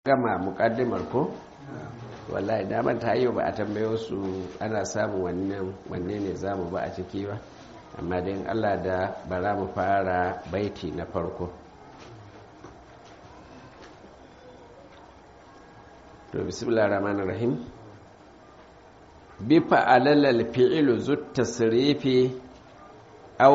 gama mukaddimar ko wallahi daman ta yi ba a tambayo su ana samun wannan wanne ne za mu ba a ciki ba amma dai Allah da bara mu fara baiti na farko to bismillahir rahmanir rahim bi fa'alal fi'lu zut tasrifi aw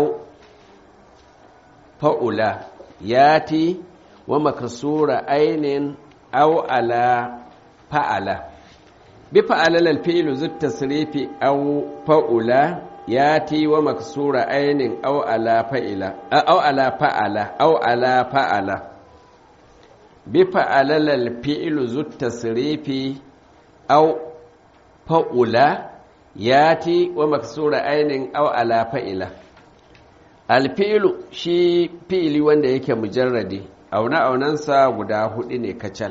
fa'ula yati wa makasura ainin أو على فعل بفعل الفعل ذو التصريف أو فعل ياتي ومكسور عين أو على فعل أو على فعل أو على فعل بفعل الفعل ذو التصريف أو فعل ياتي ومكسور عين أو على فعل الفعل شي فعل wanda yake mujarradi aune-aunensa guda hudu ne kacal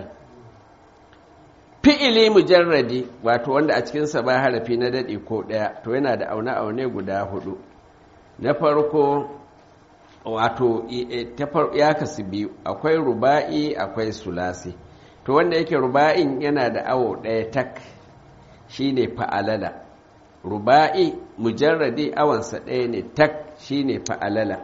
fi'ili mujarradi wato wanda a cikinsa ba harafi na daɗi ko ɗaya to yana da aune-aune guda hudu na farko wato ya kasu biyu akwai ruba'i akwai sulasi to wanda yake ruba'in yana da awo ɗaya tak shine fa'alala ruba'i mujarradi awansa ɗaya ne tak shine fa'alala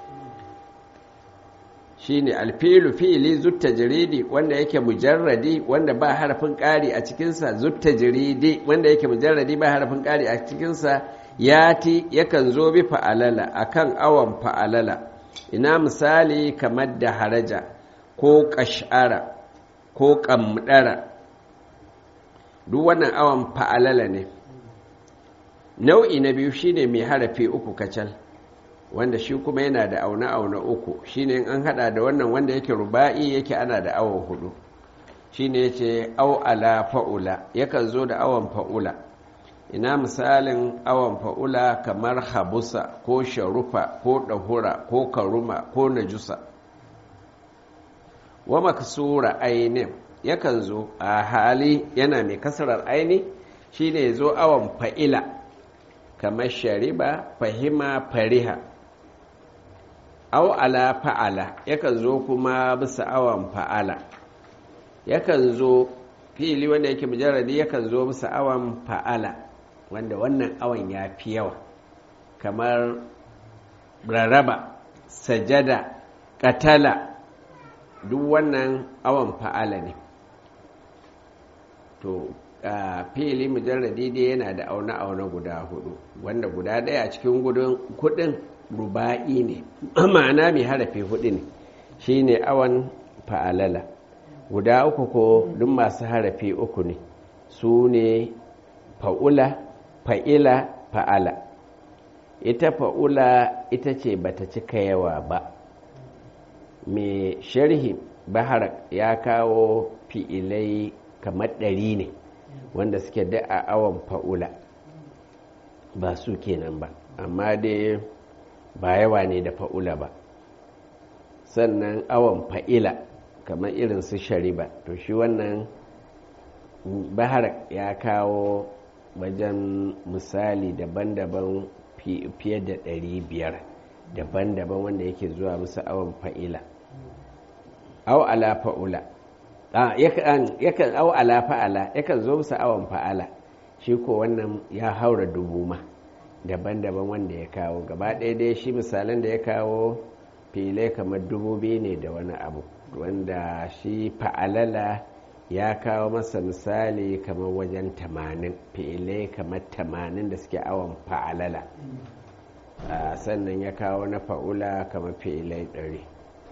shine alfilu fi'ili zutta jiridi wanda yake mujarradi wanda ba harafin ƙari a cikinsa zutta jiridi wanda yake mujarradi ba harafin ƙari a cikinsa yati yakan zo bi fa'alala akan awan fa'alala ina misali kamar da haraja ko ƙash'ara ko ƙamɗara duk wannan awan fa'alala ne nau'i na biyu shine mai harafi uku kacal wanda shi kuma yana da aune-aune uku shine in an hada da wannan wanda yake ruba'i yake ana da awon hudu shine yace au ala fa'ula yakan zo da awon fa'ula ina misalin awon fa'ula kamar habusa ko sharufa ko dahura ko karuma ko najusa wa maksura ainin yakan zo a hali yana mai kasarar aini shine yazo awon fa'ila kamar shariba fahima fariha au ala fa'ala yakan zo kuma bisa awan fa'ala yakan zo fili wanda yake mujarradi yakan zo bisa awan fa'ala wanda wannan awan ya fi yawa kamar raraba sajada katala duk wannan awan fa'ala ne to fili mujarradi dai yana da aune-aune guda hudu wanda guda daya a cikin kudin ruba'i ne ma'ana mai harafi hudu ne shine awan fa'alala guda uku ko duk masu harafi uku ne su ne fa'ula fa'ila fa'ala ita fa'ula ita ce bata cika yawa ba mai sharhi bahar ya kawo fi'ilai kamar 100 ne wanda suke da a awan fa'ula ba su kenan ba amma dai ba yawa ne da fa'ula ba sannan awon fa'ila kamar irin su shariba to shi wannan bahar ya kawo wajen misali daban-daban fiye da 500 daban-daban wanda yake zuwa musu awon fa'ila aw ala fa'ula yakan aw ala fa'ala yakan zo musu awon fa'ala shi ko wannan ya haura 1000 ma daban-daban wanda ya kawo gaba ɗaya dai shi misalan da ya kawo filai kamar 2000 ne da wani abu wanda shi fa'alala ya kawo masa misali kamar wajen 80 filai kamar 80 da suke awon fa'alala sannan ya kawo na fa'ula kamar filai 100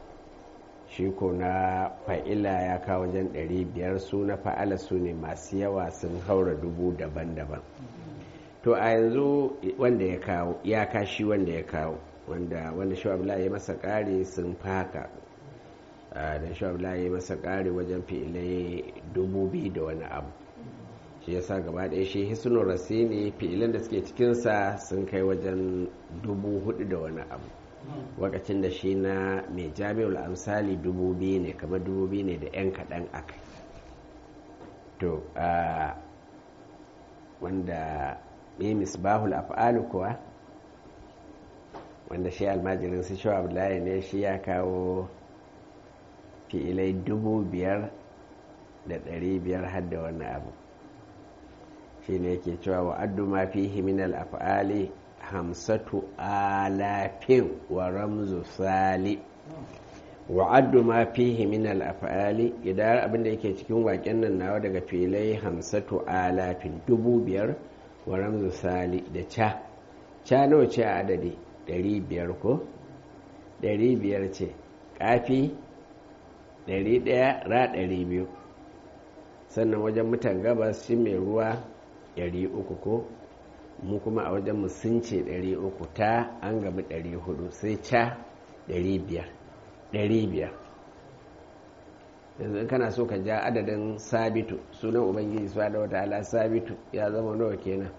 shi ko na fa'ila ya kawo wajen 500 su na fa'ala su ne masu yawa sun haura 1000 daban-daban to a yanzu wanda ya kawo ya kashi wanda ya kawo wanda shawabla ya masa ƙari sun faka da shawabla ya masa ƙari wajen fi'ilai 2000 da wani abu shi yasa gaba ɗaya shi hisnul rasini fi'ilan da suke cikinsa sun kai wajen 4000 da wani abu wakacin da shi na mai jami'ul amsali 2000 ne kamar 2000 ne da 'yan kaɗan akai to wanda mai misbahul af'alu kuwa wanda shi almajirin su shi abdullahi ne shi ya kawo fi'ilai 5,000 500 har da wani abu shi ne yake cewa wa addu ma fihi min al-af'ali 50,000 wa ramzu sali wa addu ma fihi min al-af'ali idan abinda yake cikin waken nan nawa daga filai 50,000 5,000 wa ramzu sali da ca nawa ce a adadi 500 ko 500 ce kafi 100 ra 200 sannan wajen mutan gabas shi mai ruwa 300 ko mu kuma a wajen mu sun ce 300 ta an gaba 400 sai ca 500 yanzu in kana so ka ja adadin sabitu sunan ubangiji su da wata ala sabitu ya zama nawa kenan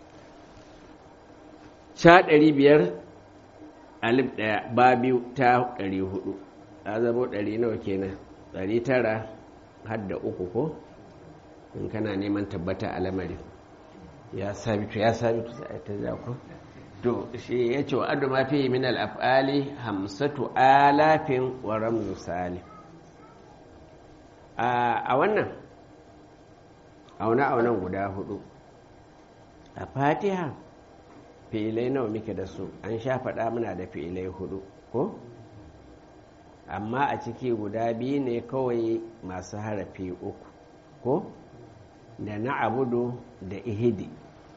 ca 500 alif daya ba biyu ta 400 ya zama 100 nawa kenan 900 har da 3 ko in kana neman tabbata a lamarin ya sabitu sai ta jako to shi ya ce wa adu ma fi min al-af'ali 50,000 wa ramzu sali a wannan aunan guda 4 a fatiha fi'ilai nawa muke da su an sha faɗa muna da fi'ilai 4 ko amma a ciki guda 2 ne kawai masu harafi 3 ko da na abudu da ihidi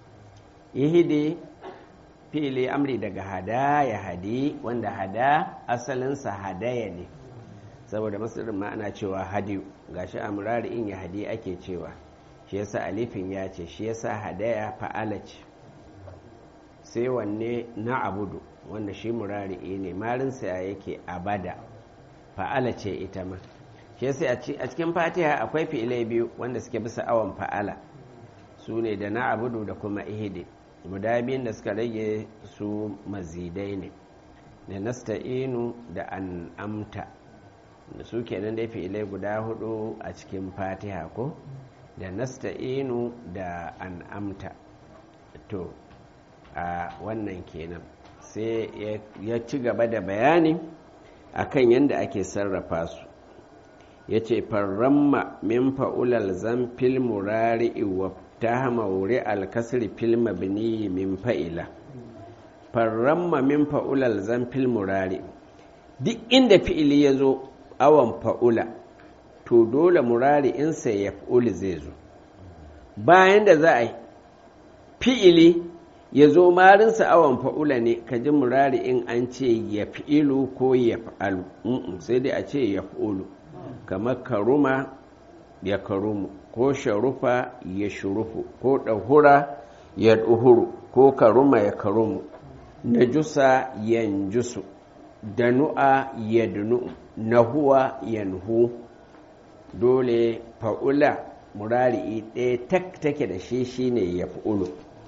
fi'ili amri daga hada ya hadi wanda hada asalinsa hadaya ne saboda masarin ma ana cewa hadiyu gashi amurari in ya hadi ake cewa shi yasa alifin ya ce shi yasa hadaya fa'ala ce sai wanne na abudu wanda shi murari ne marinsa yake abada fa'ala ce ita ma shi yasa a cikin fatiha akwai fi'ilai 2 wanda suke bisa awon fa'ala su ne da na abudu da kuma ihidi guda biyun da suka rage su mazidai ne da nasta'inu da an'amta da su kenan da fi'ilai guda 4 a cikin fatiha ko da nasta'inu da an'amta to a wannan kenan sai ya ci gaba da bayani akan yadda ake sarrafa su ya ce farramma min fa'ulal zan fil murari'i wa ta mauri alkasri fil mabni min fa'ila farramma min fa'ulal zan fil murari duk inda fi'ili ya zo awon fa'ula to dole murari insa ya fa'uli zai zo bayan da za a yi fi'ili ya zo marinsa awon fa'ula ne ka ji murari in an ce ya fi'ilu ko ya fa'alu sai dai a ce ya fa'ulu kamar karuma ya karumu ko sharufa ya shurufu ko ɗahura ya ɗuhuru ko karuma ya karumu najusa yanjusu danu'a ya dunu nahuwa yanhu dole fa'ula murari ɗaya tak take da shi shine ya fa'ulu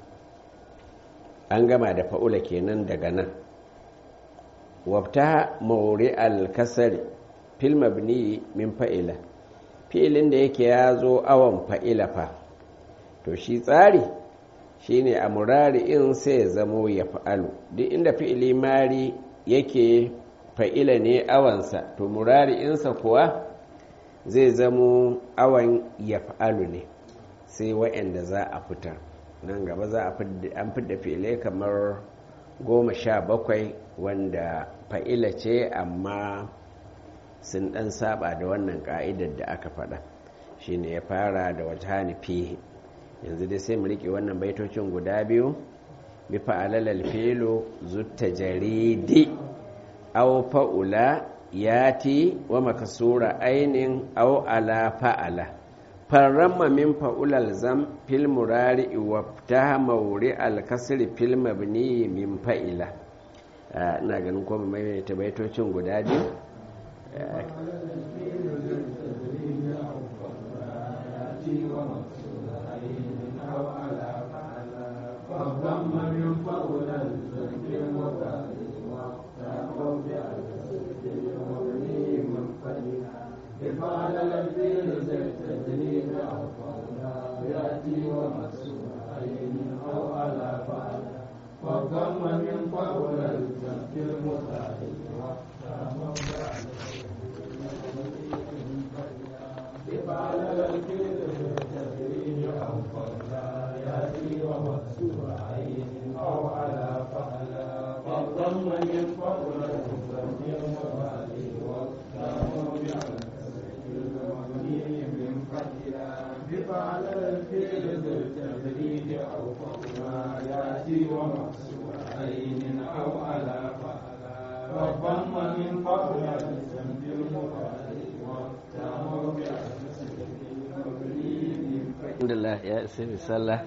an gama da fa'ula kenan daga nan wabta mauri al-kasari fil mabni min fa'ila fi'ilin da yake ya zo awon fa'ila fa to shi tsari shine a murari'in sai ya zamo ya fa'alu duk inda fi'ili mari yake fa'ila ne awansa to murari'insa kuwa zai zamo awan ya fa'alu ne sai wa'anda za a fitar nan gaba za a an fidda fi'ilai kamar 17 wanda fa'ila ce amma sun dan saba da wannan ka'idar da aka faɗa shine ya fara da wajhani fihi yanzu dai sai mu rike wannan baitocin guda biyu bi fa'alal filu zutta jaridi aw fa'ula yati wa makasura ainin aw ala fa'ala farramma min fa'ulal zam fil murari wa ftaha mawri al kasri fil mabni min fa'ila ina ganin ko mai ta baitocin guda biyu والفعل ذو التبريد أو فهما يأتي ومقصور عين أو على فعلا والضم من قبل الذنب المضارع والتام بأسس المبني من الحمد لله يا سيدي صلى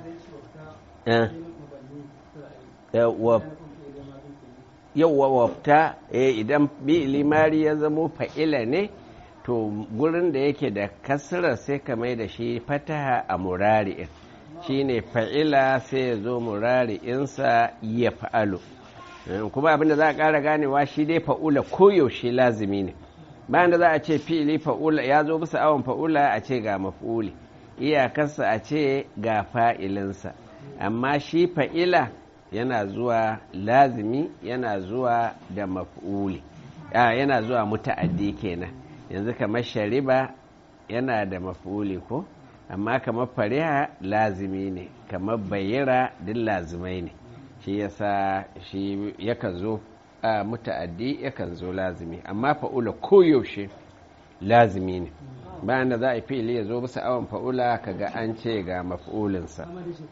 yauwa wafta idan bi limari ya zamo fa'ila ne to gurin da yake da kasra sai ka mai da shi fataha a murari'in shine fa'ila sai ya zo murari'insa ya fa'alu kuma abinda za a ƙara ganewa shi dai fa'ula koyaushe lazimi ne bayan da za a ce fi'ili fa'ula ya zo bisa awon fa'ula a ce ga maf'uli iyakarsa a ce ga fa'ilinsa amma shi fa'ila yana zuwa lazimi yana zuwa da maf'uli yana zuwa muta'addi kenan yanzu kamar shariba yana da maf'uli ko amma kamar fariha lazimi ne kamar bayyira duk lazimai ne shi yasa shi yakan zo muta'addi yakan zo lazimi amma fa'ula koyaushe lazimi ne bayan da za a fi'ili ya zo bisa awon fa'ula kaga an ce ga maf'ulinsa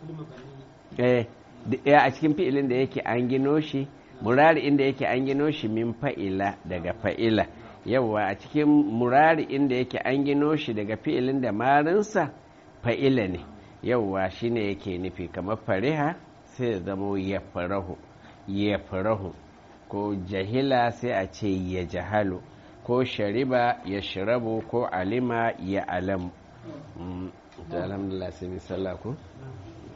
a cikin fi'ilin da yake an gino shi murari inda yake an gino shi min fa'ila daga fa'ila yawa a cikin murari inda yake an gino shi daga fi'ilin da marinsa fa'ila ne yawa shine yake nufi kamar fariha sai ya zamo ya farahu ko jahila sai a ce ya jahalu ko shariba ya shirabu ko alima ya alamu alhamdulillah sai misalla ku